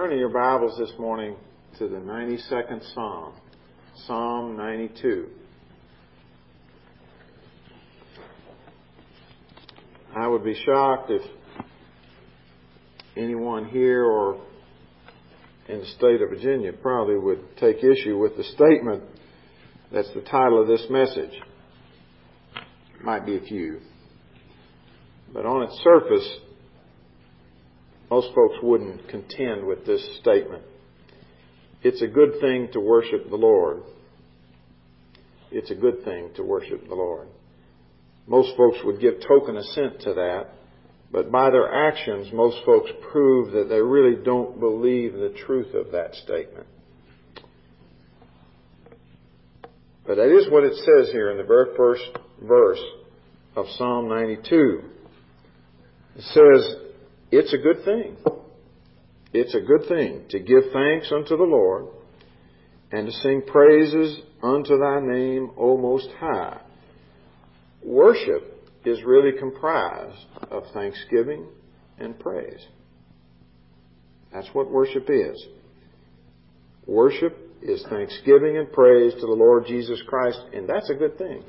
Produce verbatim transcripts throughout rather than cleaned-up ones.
Turn in your Bibles this morning to the ninety-second Psalm, Psalm ninety-two. I would be shocked if anyone here or in the state of Virginia probably would take issue with the statement that's the title of this message. Might be a few. But on its surface, most folks wouldn't contend with this statement. It's a good thing to worship the Lord. It's a good thing to worship the Lord. Most folks would give token assent to that, but by their actions, most folks prove that they really don't believe the truth of that statement. But that is what it says here in the very first verse of Psalm ninety-two. It says, it's a good thing. It's a good thing to give thanks unto the Lord and to sing praises unto thy name, O Most High. Worship is really comprised of thanksgiving and praise. That's what worship is. Worship is thanksgiving and praise to the Lord Jesus Christ, and that's a good thing.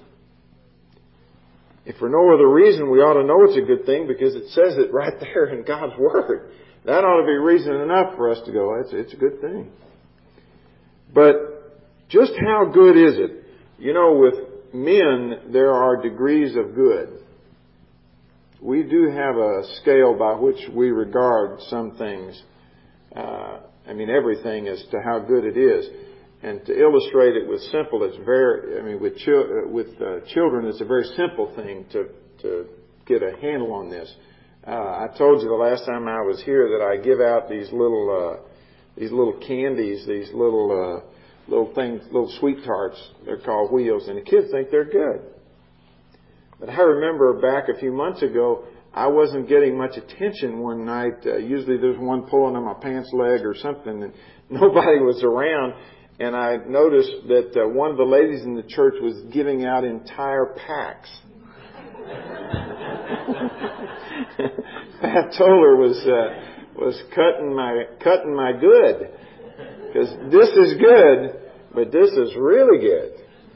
If for no other reason, we ought to know it's a good thing because it says it right there in God's Word. That ought to be reason enough for us to go, it's, it's a good thing. But just how good is it? You know, with men, there are degrees of good. We do have a scale by which we regard some things. Uh, I mean, everything as to how good it is. And to illustrate it with simple, it's very, I mean, with, chil- with uh, children, it's a very simple thing to, to get a handle on this. Uh, I told you the last time I was here that I give out these little, uh, these little candies, these little, uh, little things, little sweet tarts. They're called Wheels, and the kids think they're good. But I remember back a few months ago, I wasn't getting much attention one night. Uh, usually there's one pulling on my pants leg or something, and nobody was around. And I noticed that uh, one of the ladies in the church was giving out entire packs. I told her was uh, was cutting my cutting my good, because this is good, but this is really good.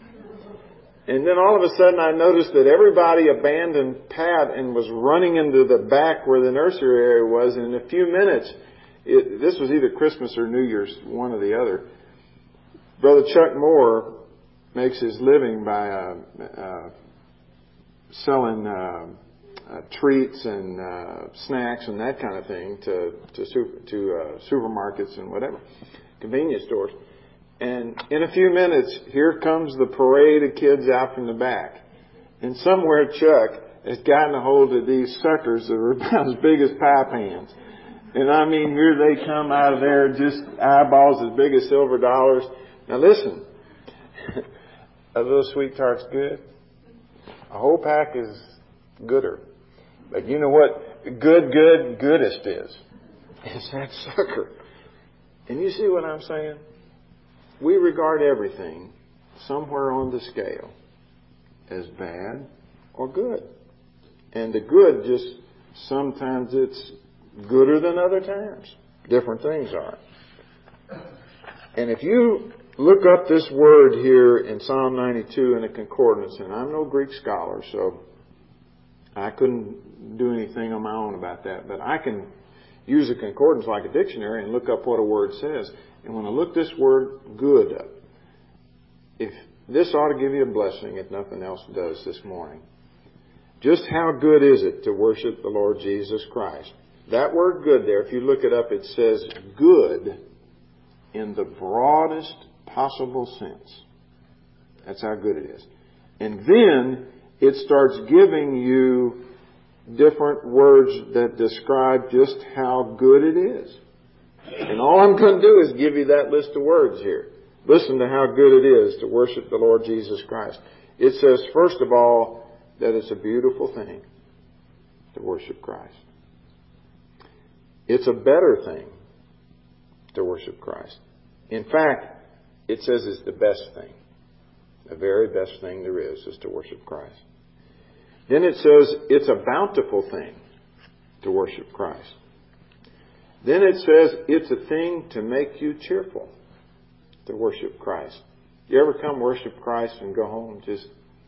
And then all of a sudden I noticed that everybody abandoned Pat and was running into the back where the nursery area was. And in a few minutes, it, this was either Christmas or New Year's, one or the other. Brother Chuck Moore makes his living by uh, uh, selling uh, uh, treats and uh, snacks and that kind of thing to to, super, to uh, supermarkets and whatever, convenience stores. And in a few minutes, here comes the parade of kids out from the back. And somewhere Chuck has gotten a hold of these suckers that are about as big as pie pans. And I mean, here they come out of there, just eyeballs as big as silver dollars. Now listen, a little sweet tart's good. A whole pack is gooder. But you know what good, good, goodest is? It's that sucker. And you see what I'm saying? We regard everything somewhere on the scale as bad or good. And the good just, sometimes it's gooder than other times. Different things are. And if you look up this word here in Psalm ninety-two in a concordance, and I'm no Greek scholar, so I couldn't do anything on my own about that, but I can use a concordance like a dictionary and look up what a word says. And when I look this word good up, if this ought to give you a blessing if nothing else does this morning. Just how good is it to worship the Lord Jesus Christ? That word good there, if you look it up, it says good in the broadest possible sense. That's how good it is. And then it starts giving you different words that describe just how good it is. And all I'm going to do is give you that list of words here. Listen to how good it is to worship the Lord Jesus Christ. It says, first of all, that it's a beautiful thing to worship Christ. It's a better thing to worship Christ. In fact, it says it's the best thing. The very best thing there is is to worship Christ. Then it says it's a bountiful thing to worship Christ. Then it says it's a thing to make you cheerful to worship Christ. You ever come worship Christ and go home just,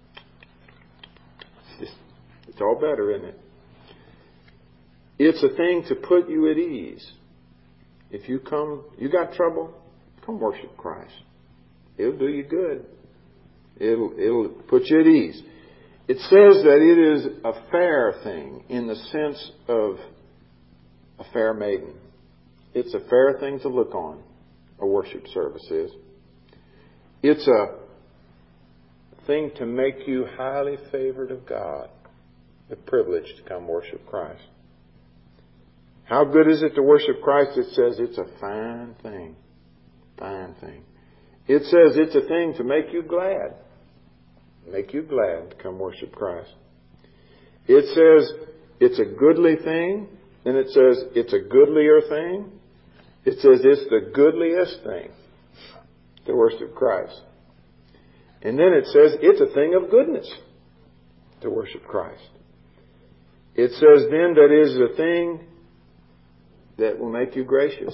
just it's all better, isn't it? It's a thing to put you at ease. If you come, you got trouble, come worship Christ. It'll do you good. It'll, it'll put you at ease. It says that it is a fair thing in the sense of a fair maiden. It's a fair thing to look on, a worship service is. It's a thing to make you highly favored of God, the privilege to come worship Christ. How good is it to worship Christ? It says it's a fine thing. Fine thing. It says it's a thing to make you glad. Make you glad to come worship Christ. It says it's a goodly thing. Then it says it's a goodlier thing. It says it's the goodliest thing to worship Christ. And then it says it's a thing of goodness to worship Christ. It says then that it is a thing that will make you gracious.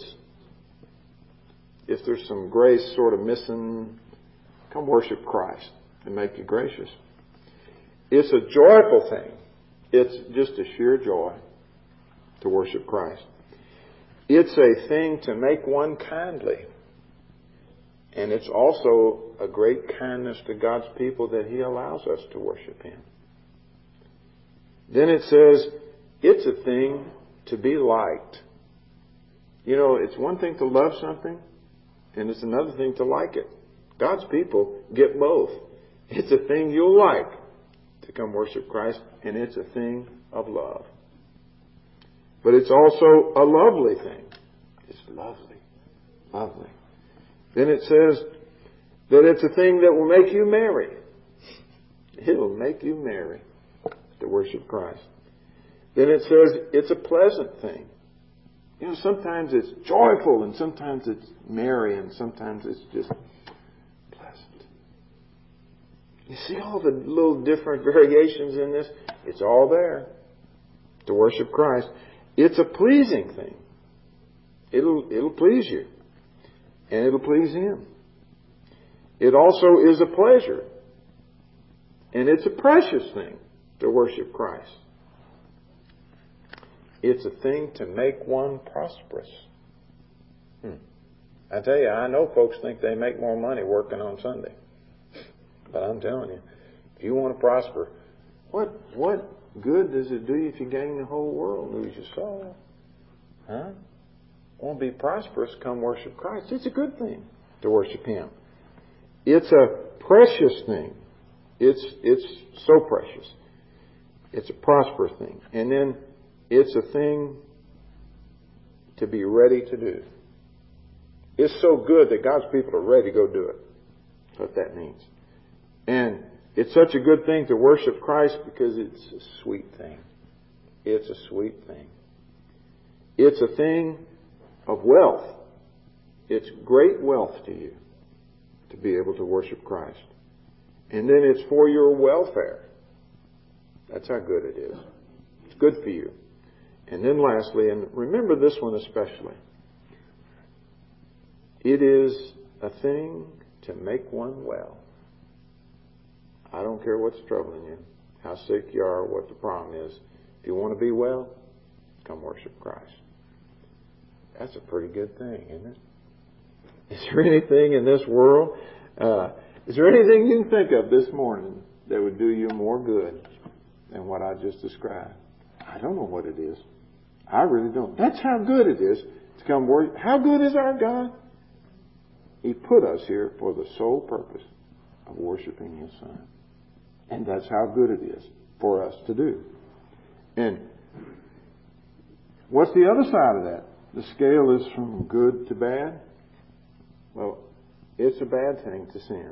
If there's some grace sort of missing, come worship Christ and make you gracious. It's a joyful thing. It's just a sheer joy to worship Christ. It's a thing to make one kindly. And it's also a great kindness to God's people that He allows us to worship Him. Then it says, it's a thing to be liked. You know, it's one thing to love something, and it's another thing to like it. God's people get both. It's a thing you'll like to come worship Christ, and it's a thing of love. But it's also a lovely thing. It's lovely. Lovely. Then it says that it's a thing that will make you merry. It'll make you merry to worship Christ. Then it says it's a pleasant thing. You know, sometimes it's joyful and sometimes it's merry and sometimes it's just pleasant. You see all the little different variations in this? It's all there to worship Christ. It's a pleasing thing. It'll, it'll please you. And it'll please Him. It also is a pleasure. And it's a precious thing to worship Christ. It's a thing to make one prosperous. Hmm. I tell you, I know folks think they make more money working on Sunday. But I'm telling you, if you want to prosper, what what good does it do you if you gain the whole world and lose your soul? Huh? Want to be prosperous, come worship Christ. It's a good thing to worship Him. It's a precious thing. It's it's so precious. It's a prosperous thing. And then it's a thing to be ready to do. It's so good that God's people are ready to go do it. That's what that means. And it's such a good thing to worship Christ because it's a sweet thing. It's a sweet thing. It's a thing of wealth. It's great wealth to you to be able to worship Christ. And then it's for your welfare. That's how good it is. It's good for you. And then lastly, and remember this one especially, it is a thing to make one well. I don't care what's troubling you, how sick you are, what the problem is. If you want to be well, come worship Christ. That's a pretty good thing, isn't it? Is there anything in this world, uh, is there anything you can think of this morning that would do you more good than what I just described? I don't know what it is. I really don't. That's how good it is to come worship. How good is our God? He put us here for the sole purpose of worshiping His Son. And that's how good it is for us to do. And what's the other side of that? The scale is from good to bad. Well, it's a bad thing to sin.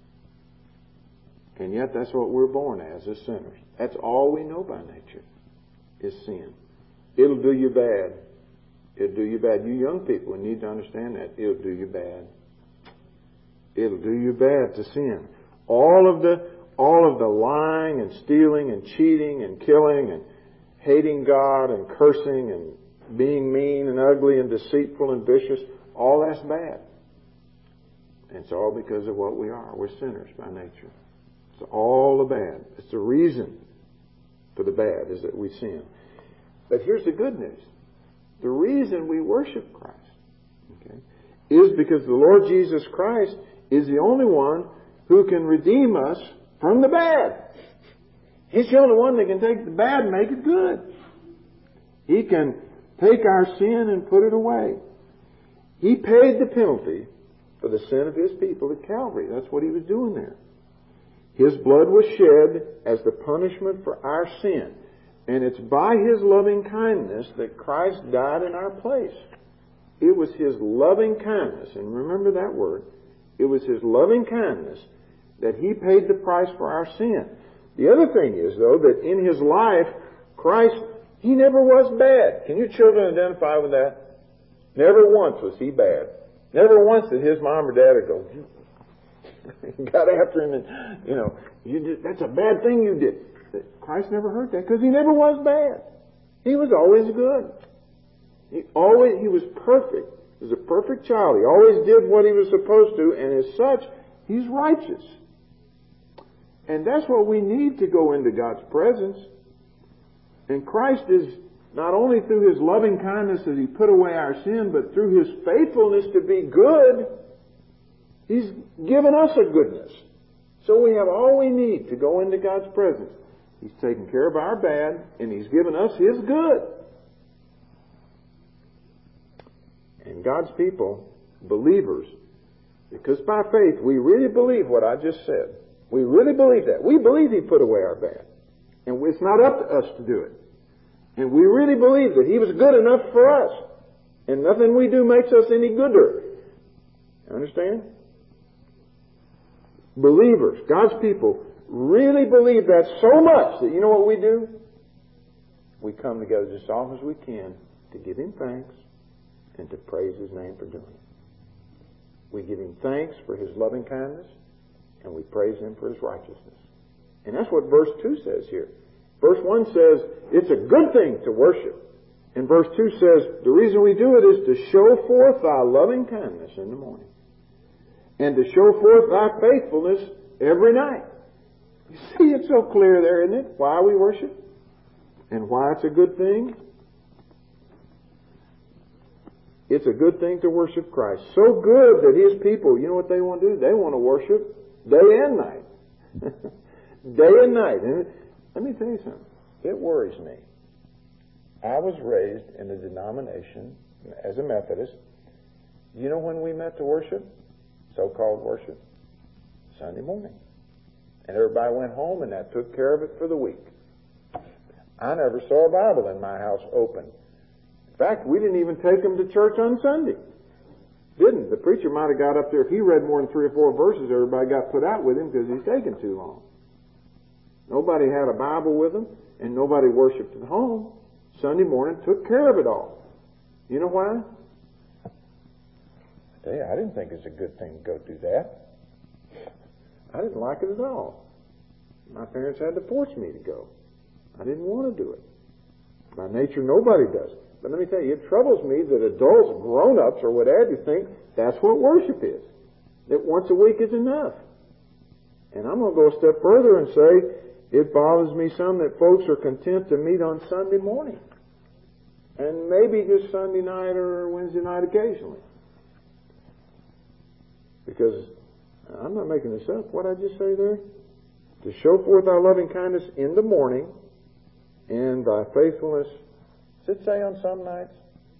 And yet that's what we're born as, as sinners. That's all we know by nature, is sin. It'll do you bad. It'll do you bad. You young people need to understand that. It'll do you bad. It'll do you bad to sin. All of the, all of the lying and stealing and cheating and killing and hating God and cursing and being mean and ugly and deceitful and vicious, all that's bad. And it's all because of what we are. We're sinners by nature. It's all the bad. It's the reason for the bad is that we sin. But here's the good news. The reason we worship Christ, okay, is because the Lord Jesus Christ is the only one who can redeem us from the bad. He's the only one that can take the bad and make it good. He can take our sin and put it away. He paid the penalty for the sin of His people at Calvary. That's what He was doing there. His blood was shed as the punishment for our sin. And it's by His loving kindness that Christ died in our place. It was His loving kindness, and remember that word. It was His loving kindness that He paid the price for our sin. The other thing is, though, that in His life, Christ, He never was bad. Can you children identify with that? Never once was He bad. Never once did His mom or dad go, you got after Him and, you know, you did, that's a bad thing you did. Christ never heard that because He never was bad. He was always good. He always, He was perfect. He was a perfect child. He always did what He was supposed to, and as such, He's righteous. And that's what we need to go into God's presence. And Christ is not only through His loving kindness that He put away our sin, but through His faithfulness to be good, He's given us a goodness. So we have all we need to go into God's presence. He's taken care of our bad, and He's given us His good. And God's people, believers, because by faith we really believe what I just said. We really believe that. We believe He put away our bad. And it's not up to us to do it. And we really believe that He was good enough for us. And nothing we do makes us any gooder. Understand? Believers, God's people, really believe that so much that you know what we do? We come together just as often as we can to give Him thanks and to praise His name for doing it. We give Him thanks for His loving kindness and we praise Him for His righteousness. And that's what verse two says here. Verse one says it's a good thing to worship. And verse two says the reason we do it is to show forth Thy loving kindness in the morning and to show forth Thy faithfulness every night. You see, it's so clear there, isn't it? Why we worship and why it's a good thing. It's a good thing to worship Christ. So good that His people, you know what they want to do? They want to worship day and night. Day and night. And let me tell you something. It worries me. I was raised in a denomination as a Methodist. You know when we met to worship? So-called worship? Sunday morning. And everybody went home and that took care of it for the week. I never saw a Bible in my house open. In fact, we didn't even take them to church on Sunday. Didn't. The preacher might have got up there. If he read more than three or four verses, everybody got put out with him because he's taking too long. Nobody had a Bible with them, and nobody worshiped at home. Sunday morning took care of it all. You know why? I tell you, I didn't think it was a good thing to go do that. I didn't like it at all. My parents had to force me to go. I didn't want to do it. By nature, nobody does. But let me tell you, it troubles me that adults, grown-ups, or whatever, you think that's what worship is. That once a week is enough. And I'm going to go a step further and say, it bothers me some that folks are content to meet on Sunday morning. And maybe just Sunday night or Wednesday night occasionally. Because I'm not making this up. What did I just say there? To show forth Thy loving kindness in the morning and Thy faithfulness. Does it say on some nights?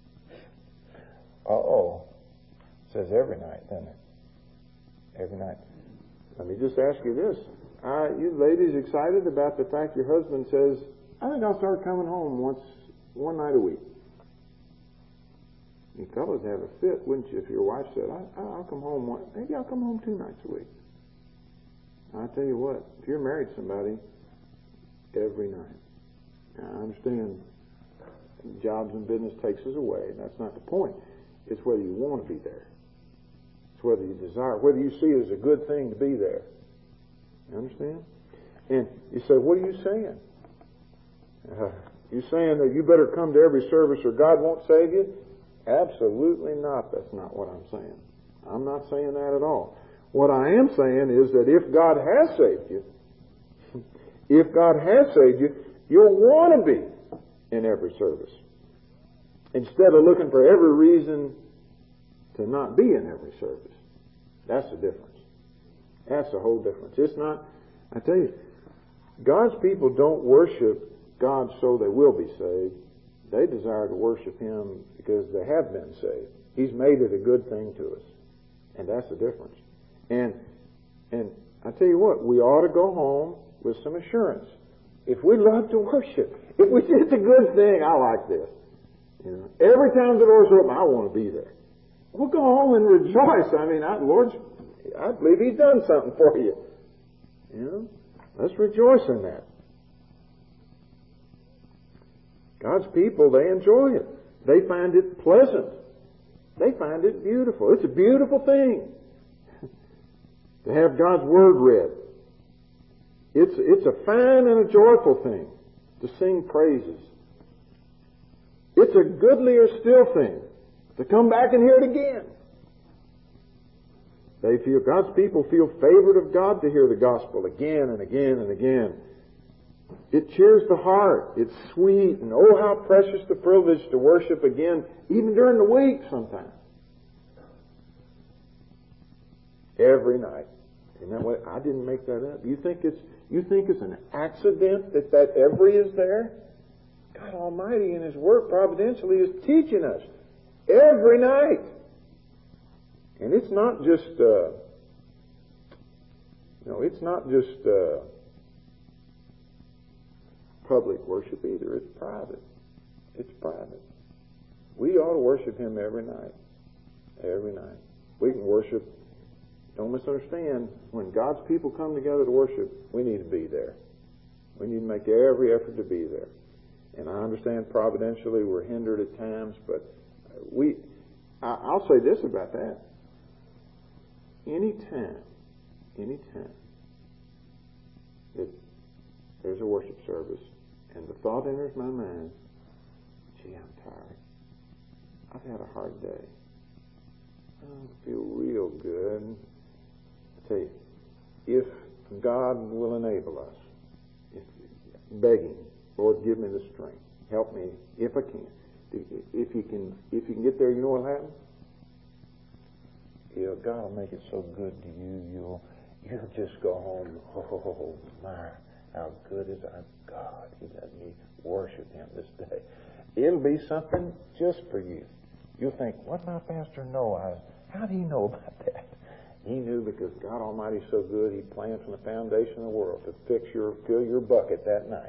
Uh-oh. It says every night, doesn't it? Every night. Let me just ask you this. Are you ladies excited about the fact your husband says, I think I'll start coming home once, one night a week? You fellas have a fit, wouldn't you, if your wife said, I, I'll come home one, maybe I'll come home two nights a week. I tell you what, if you're married to somebody, every night. Now, I understand jobs and business takes us away. That's not the point. It's whether you want to be there. It's whether you desire, whether you see it as a good thing to be there. You understand? And you say, what are you saying? Uh, You saying that you better come to every service or God won't save you? Absolutely not. That's not what I'm saying. I'm not saying that at all. What I am saying is that if God has saved you, if God has saved you, you'll want to be in every service. Instead of looking for every reason to not be in every service. That's the difference. That's the whole difference. It's not, I tell you, God's people don't worship God so they will be saved. They desire to worship Him because they have been saved. He's made it a good thing to us. And that's the difference. And and I tell you what, we ought to go home with some assurance. If we love to worship, if we say it's a good thing, I like this. You know, every time the door's open, I want to be there. We'll go home and rejoice. I mean, I, Lord, I believe He's done something for you. You know, let's rejoice in that. God's people, they enjoy it. They find it pleasant. They find it beautiful. It's a beautiful thing to have God's Word read. It's, it's a fine and a joyful thing to sing praises. It's a goodlier still thing to come back and hear it again. They feel, God's people feel favored of God to hear the gospel again and again and again. It cheers the heart. It's sweet. And oh, how precious the privilege to worship again, even during the week sometimes. Every night. Isn't that what? I didn't make that up. You think it's, you think it's an accident that that every is there? God Almighty in His Word providentially is teaching us every night. And it's not just, uh, you know, it's not just uh, public worship either. It's private. It's private. We ought to worship Him every night. Every night. We can worship. Don't misunderstand. When God's people come together to worship, we need to be there. We need to make every effort to be there. And I understand providentially we're hindered at times, but we, I, I'll say this about that. Any time, any time that there's a worship service and the thought enters my mind, gee, I'm tired. I've had a hard day. I don't feel real good. I tell you, if God will enable us, if, begging, Lord, give me the strength. Help me if I can. If you can, if you can get there, you know what'll happen? You know, God will make it so good to you. You'll, you'll just go home. Oh my, how good is our God? He let me worship Him this day. It'll be something just for you. You'll think, what did my pastor know? I, how do you know about that? He knew because God Almighty is so good. He planned from the foundation of the world to fix your, fill your bucket that night.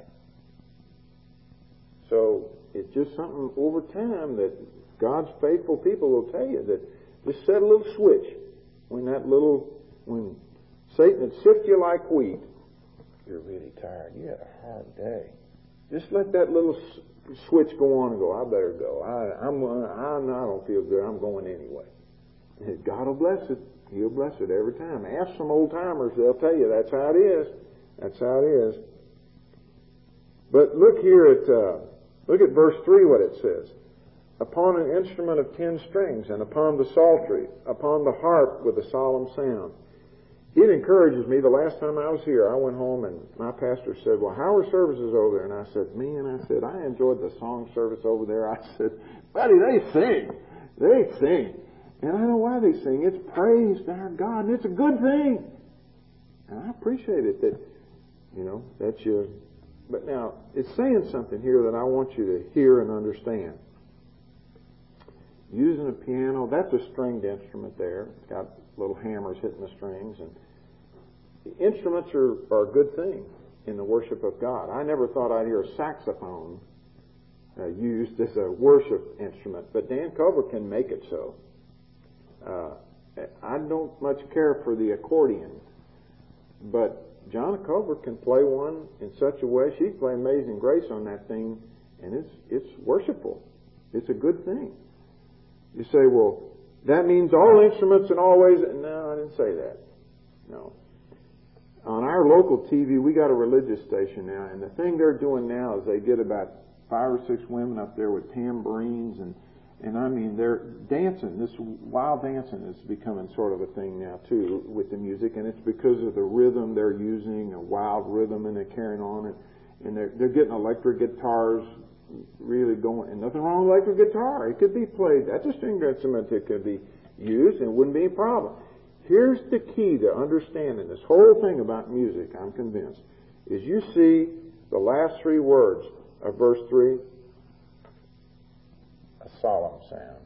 So it's just something over time that God's faithful people will tell you that just set a little switch when that little, when Satan would sift you like wheat. You're really tired. You had a hard day. Just let that little switch go on and go. I better go. I, I'm, I'm, I don't feel good. I'm going anyway. And God will bless it. He'll bless it every time. Ask some old timers. They'll tell you that's how it is. That's how it is. But look here at, uh, look at verse three, what it says. Upon an instrument of ten strings, and upon the psaltery, upon the harp with a solemn sound. It encourages me. The last time I was here, I went home and my pastor said, well, how are services over there? And I said, man, I said, I enjoyed the song service over there. I said, buddy, they sing. They sing. And I know why they sing. It's praise to our God, and it's a good thing. And I appreciate it that, you know, that you... But now, it's saying something here that I want you to hear and understand. Using a piano, that's a stringed instrument there. It's got little hammers hitting the strings. And the instruments are, are a good thing in the worship of God. I never thought I'd hear a saxophone uh, used as a worship instrument, but Dan Culver can make it so. Uh, I don't much care for the accordion, but John Culver can play one in such a way. She can play Amazing Grace on that thing, and it's it's worshipful. It's a good thing. You say, well, that means all instruments in all ways. No, I didn't say that. No. On our local T V, we got a religious station now, and the thing they're doing now is they get about five or six women up there with tambourines and And I mean, they're dancing. This wild dancing is becoming sort of a thing now, too, with the music. And it's because of the rhythm they're using, a wild rhythm, and they're carrying on. And, and they're, they're getting electric guitars really going. And nothing wrong with electric guitar. It could be played. That's a string instrument that could be used, and it wouldn't be a problem. Here's the key to understanding this whole thing about music, I'm convinced, is you see the last three words of verse three. A solemn sound.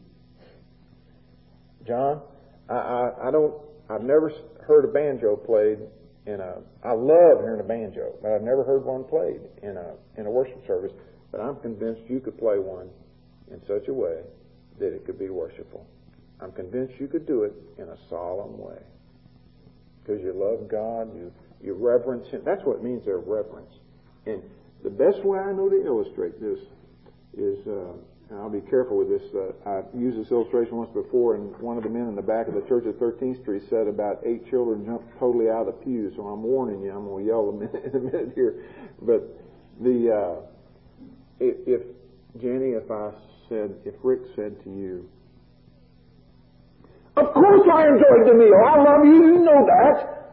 John, I, I, I don't, I've never heard a banjo played in a, I love hearing a banjo, but I've never heard one played in a, in a worship service, but I'm convinced you could play one in such a way that it could be worshipful. I'm convinced you could do it in a solemn way. Because you love God, you, you reverence Him. That's what it means there, reverence. And the best way I know to illustrate this is, uh, and I'll be careful with this. Uh, I've used this illustration once before, and one of the men in the back of the church at thirteenth Street said about eight children jumped totally out of the pew. So I'm warning you, I'm going to yell a minute, in a minute here. But the uh, if, if Jenny, if I said, if Rick said to you, "Of course I enjoyed the meal. I love you. You know that."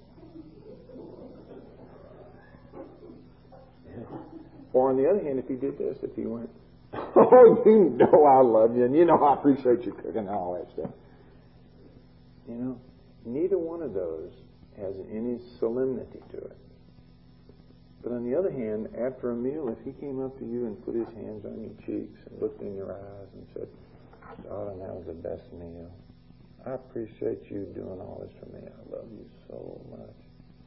Or on the other hand, if he did this, if he went, "Oh, you know I love you, and you know I appreciate you cooking and all that stuff." You know, neither one of those has any solemnity to it. But on the other hand, after a meal, if he came up to you and put his hands on your cheeks and looked in your eyes and said, "Darling, that was the best meal. I appreciate you doing all this for me. I love you so much."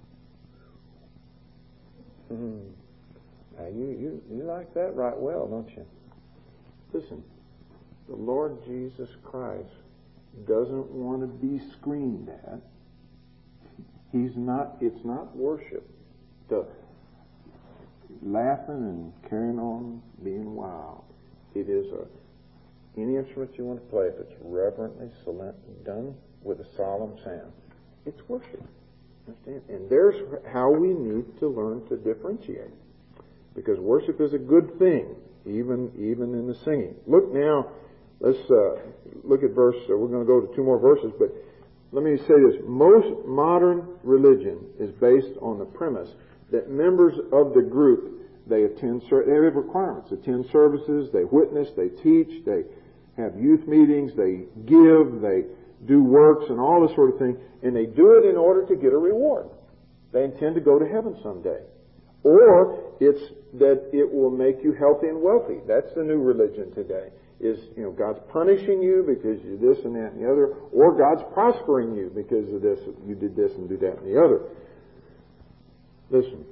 Hmm. Now, you, you, you like that right well, don't you? Listen, the Lord Jesus Christ doesn't want to be screamed at. He's not, it's not worship. The laughing and carrying on, being wild. It is a, any instrument you want to play, if it's reverently solemn, done with a solemn sound, it's worship. Understand? And there's how we need to learn to differentiate. Because worship is a good thing, even even in the singing. Look now, let's uh, look at verse, uh, we're going to go to two more verses, but let me say this. Most modern religion is based on the premise that members of the group, they attend, they have requirements, attend services, they witness, they teach, they have youth meetings, they give, they do works and all this sort of thing, and they do it in order to get a reward. They intend to go to heaven someday. Or it's that it will make you healthy and wealthy. That's the new religion today. Is, you know, God's punishing you because you this and that and the other, or God's prospering you because of this, you did this and do that and the other. Listen.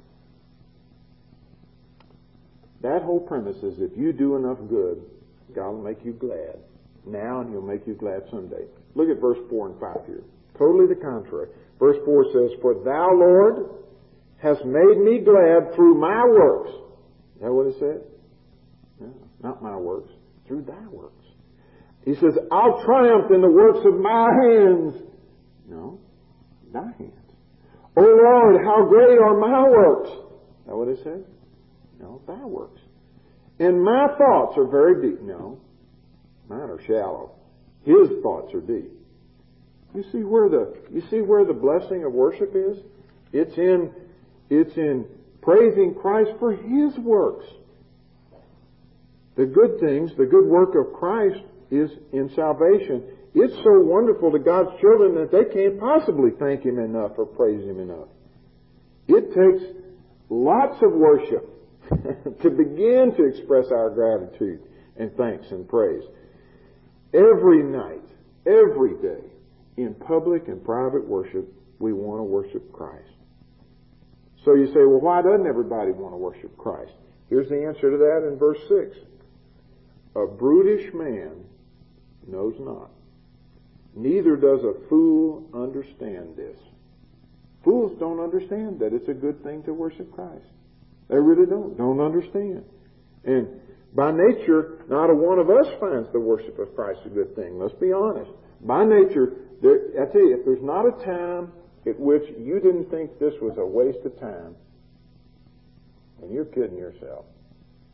That whole premise is if you do enough good, God will make you glad now and He'll make you glad someday. Look at verse four and five here. Totally the contrary. Verse four says, "For Thou, Lord, hast made me glad through my works." Is that what it said? No, not my works. Through Thy works. He says, "I'll triumph in the works of my hands." No, Thy hands. "O Lord, how great are my works." Is that what it said? No, Thy works. "And my thoughts are very deep." No, mine are shallow. His thoughts are deep. You see where the you see where the blessing of worship is? It's in It's in praising Christ for His works. The good things, the good work of Christ is in salvation. It's so wonderful to God's children that they can't possibly thank Him enough or praise Him enough. It takes lots of worship to begin to express our gratitude and thanks and praise. Every night, every day, in public and private worship, we want to worship Christ. So you say, well, why doesn't everybody want to worship Christ? Here's the answer to that in verse six. "A brutish man knows not, neither does a fool understand this." Fools don't understand that it's a good thing to worship Christ. They really don't. Don't understand. And by nature, not a one of us finds the worship of Christ a good thing. Let's be honest. By nature, there, I tell you, if there's not a time at which you didn't think this was a waste of time, and you're kidding yourself.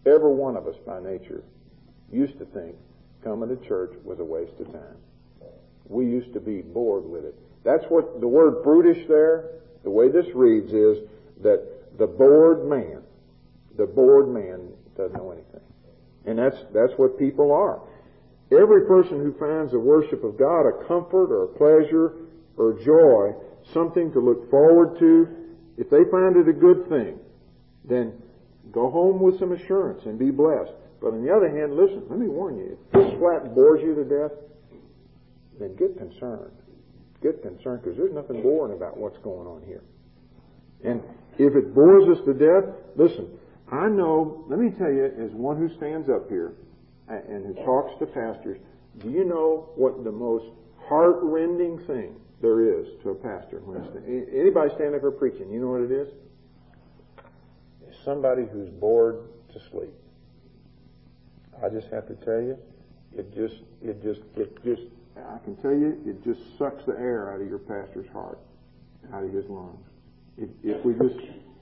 every one of us by nature used to think coming to church was a waste of time. We used to be bored with it. That's what the word brutish there, the way this reads is that the bored man, the bored man doesn't know anything. And that's, that's what people are. Every person who finds the worship of God a comfort or a pleasure or joy, something to look forward to, if they find it a good thing, then go home with some assurance and be blessed. But on the other hand, listen, let me warn you, if this flat bores you to death, then get concerned. Get concerned, because there's nothing boring about what's going on here. And if it bores us to death, listen, I know, let me tell you, as one who stands up here and who talks to pastors, do you know what the most heart-rending thing there is to a pastor? When anybody stand up here preaching, you know what it is? It's somebody who's bored to sleep. I just have to tell you, it just, it just, it just, I can tell you, it just sucks the air out of your pastor's heart, out of his lungs. If, if we just,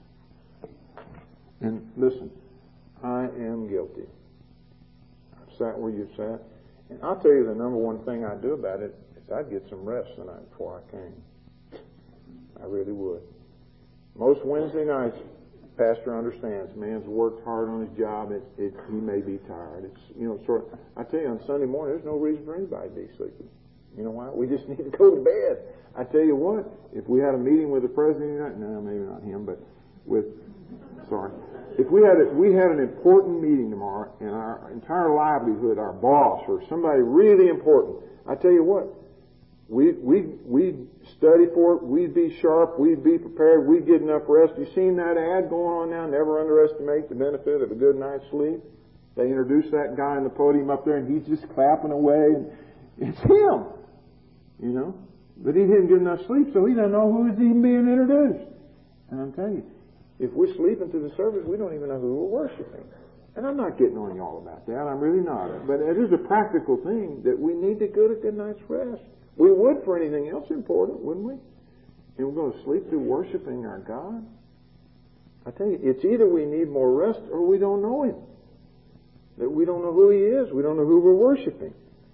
and listen, I am guilty. I've sat where you've sat, and I'll tell you the number one thing I'd do about it is I'd get some rest the night before I came. I really would. Most Wednesday nights, pastor understands, man's worked hard on his job, it, it, he may be tired. It's, you know, sort of, I tell you, on Sunday morning, there's no reason for anybody to be sleepy. You know why? We just need to go to bed. I tell you what, if we had a meeting with the president tonight, no, maybe not him, but with, sorry, if we had a, we had an important meeting tomorrow, and our entire livelihood, our boss or somebody really important, I tell you what, we we we'd study for it, we'd be sharp, we'd be prepared, we'd get enough rest. You seen that ad going on now? Never underestimate the benefit of a good night's sleep. They introduced that guy on the podium up there, and he's just clapping away, and it's him, you know. But he didn't get enough sleep, so he doesn't know who is even being introduced. And I'm telling you, if we're sleeping through the service, we don't even know who we're worshiping. And I'm not getting on y'all about that. I'm really not. But it is a practical thing that we need to get a good night's rest. We would for anything else important, wouldn't we? And we're going to sleep through worshiping our God? I tell you, it's either we need more rest or we don't know Him. That we don't know who He is. We don't know who we're worshiping.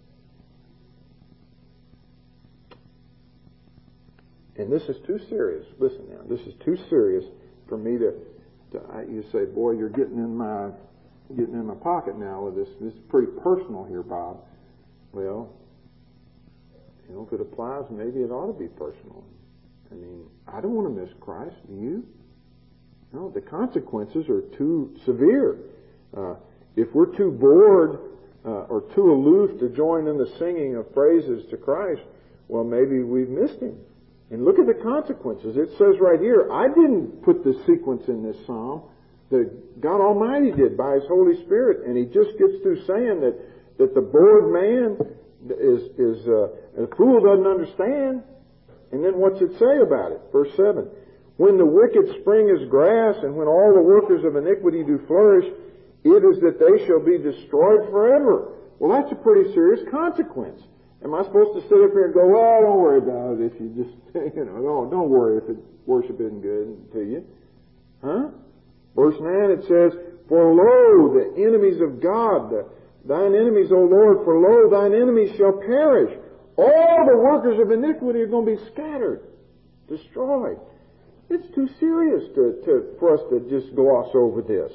And this is too serious. Listen now, this is too serious for me to, to I, you say, boy, you're getting in my getting in my pocket now with this. This is pretty personal here, Bob. Well, you know, if it applies, maybe it ought to be personal. I mean, I don't want to miss Christ. Do you? No, the consequences are too severe. Uh, if we're too bored uh, or too aloof to join in the singing of praises to Christ, well, maybe we've missed Him. And look at the consequences. It says right here, I didn't put the sequence in this psalm. That God Almighty did by His Holy Spirit. And He just gets through saying that, that the bored man is, is uh, a fool doesn't understand. And then what's it say about it? Verse seven. When the wicked spring as grass, and when all the workers of iniquity do flourish, it is that they shall be destroyed forever. Well, that's a pretty serious consequence. Am I supposed to sit up here and go, well, don't worry about it if you just, you know, don't, don't worry if it, worship isn't good to you. Huh? Verse nine, it says, for lo, the enemies of God, the, thine enemies, O Lord, for lo, thine enemies shall perish. All the workers of iniquity are going to be scattered, destroyed. It's too serious to, to, for us to just gloss over this.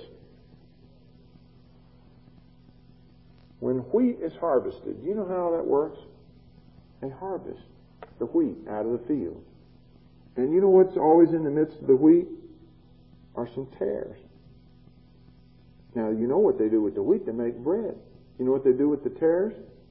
When wheat is harvested, do you know how that works? They harvest the wheat out of the field. And you know what's always in the midst of the wheat? Are some tares. Now, you know what they do with the wheat? They make bread. You know what they do with the tares?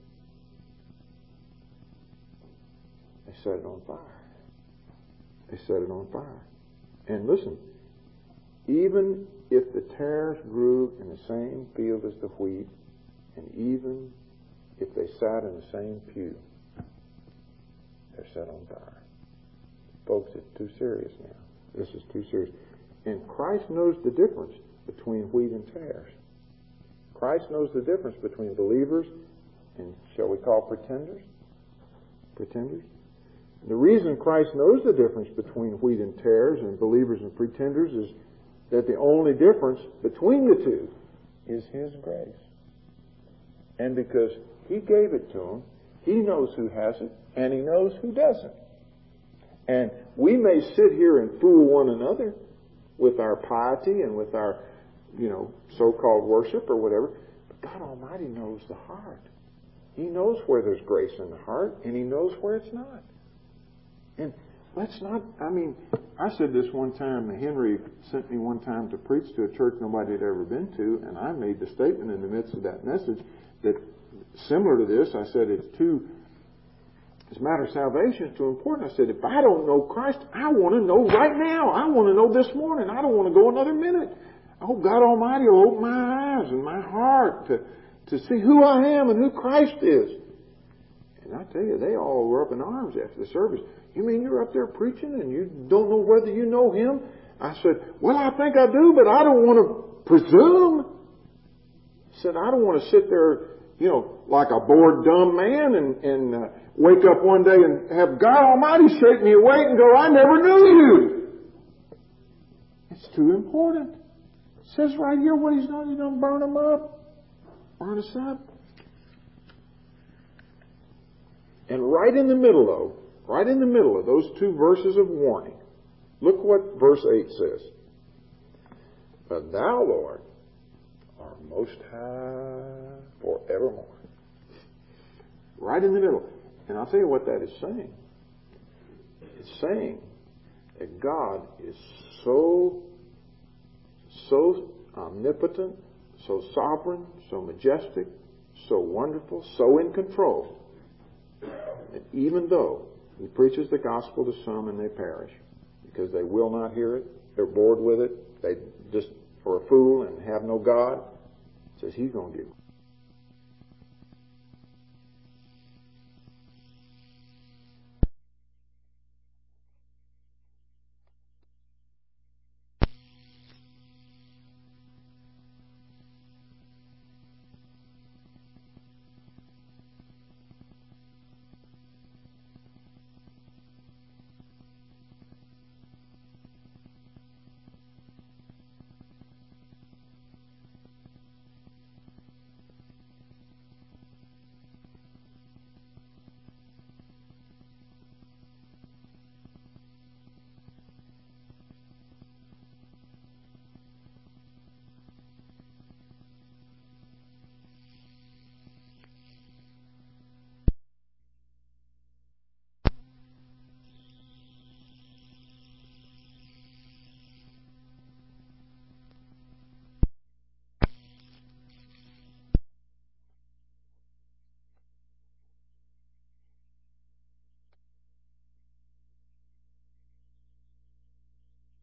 They set it on fire. They set it on fire. And listen, even if the tares grew in the same field as the wheat, and even if they sat in the same pew, they're set on fire. Folks, it's too serious now. This is too serious. And Christ knows the difference between wheat and tares. Christ knows the difference between believers and, shall we call, pretenders? Pretenders? The reason Christ knows the difference between wheat and tares and believers and pretenders is that the only difference between the two is His grace. And because He gave it to them, He knows who has it, and He knows who doesn't. And we may sit here and fool one another with our piety and with our, you know, so-called worship or whatever, but God Almighty knows the heart. He knows where there's grace in the heart, and He knows where it's not. And let's not, I mean, I said this one time, Henry sent me one time to preach to a church nobody had ever been to, and I made the statement in the midst of that message that, similar to this, I said it's too, this matter of salvation is too important. I said, if I don't know Christ, I want to know right now. I want to know this morning. I don't want to go another minute. I hope God Almighty will open my eyes and my heart to, to see who I am and who Christ is. And I tell you, they all were up in arms after the service. You mean you're up there preaching and you don't know whether you know Him? I said, well, I think I do, but I don't want to presume. I said, I don't want to sit there, you know, like a bored, dumb man and, and uh, wake up one day and have God Almighty shake me awake and go, I never knew you. It's too important. It says right here what He's done. He's done burn them up. Burn us up. And right in the middle, though, right in the middle of those two verses of warning, look what verse eight says. But Thou, Lord, art most high forevermore. Right in the middle. And I'll tell you what that is saying. It's saying that God is so, so omnipotent, so sovereign, so majestic, so wonderful, so in control, that even though He preaches the gospel to some and they perish because they will not hear it, they're bored with it, they just are a fool and have no God, it says He's going to give